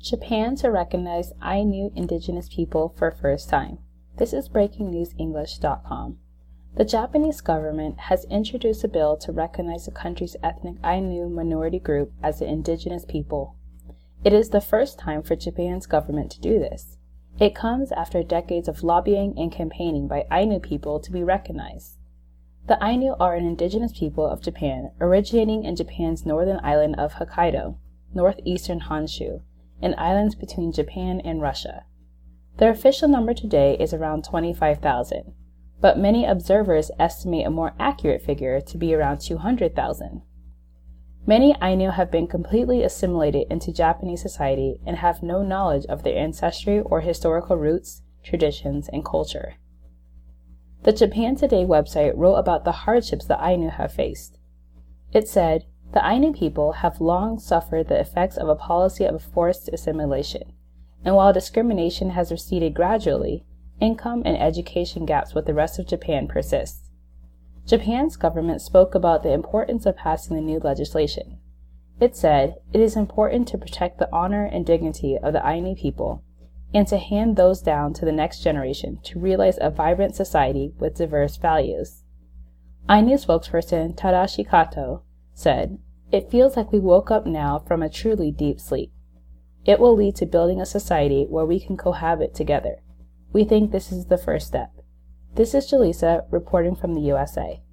Japan to recognize Ainu indigenous people for first time. This is breakingnewsenglish.com. The Japanese government has introduced a bill to recognize the country's ethnic Ainu minority group as an indigenous people. It is the first time for Japan's government to do this. It comes after decades of lobbying and campaigning by Ainu people to be recognized. The Ainu are an indigenous people of Japan originating in Japan's northern island of Hokkaido, northeastern Honshu, and islands between Japan and Russia. Their official number today is around 25,000, but many observers estimate a more accurate figure to be around 200,000. Many Ainu have been completely assimilated into Japanese society and have no knowledge of their ancestry or historical roots, traditions, and culture. The Japan Today website wrote about the hardships the Ainu have faced. It said, "The Ainu people have long suffered the effects of a policy of forced assimilation, and while discrimination has receded gradually, income and education gaps with the rest of Japan persist." Japan's government spoke about the importance of passing the new legislation. It said, "It is important to protect the honor and dignity of the Ainu people, and to hand those down to the next generation to realize a vibrant society with diverse values." Ainu spokesperson Tadashi Kato said, "It feels like we woke up now from a truly deep sleep. It will lead to building a society where we can cohabit together. We think this is the first step." This is Jaleesa reporting from the USA.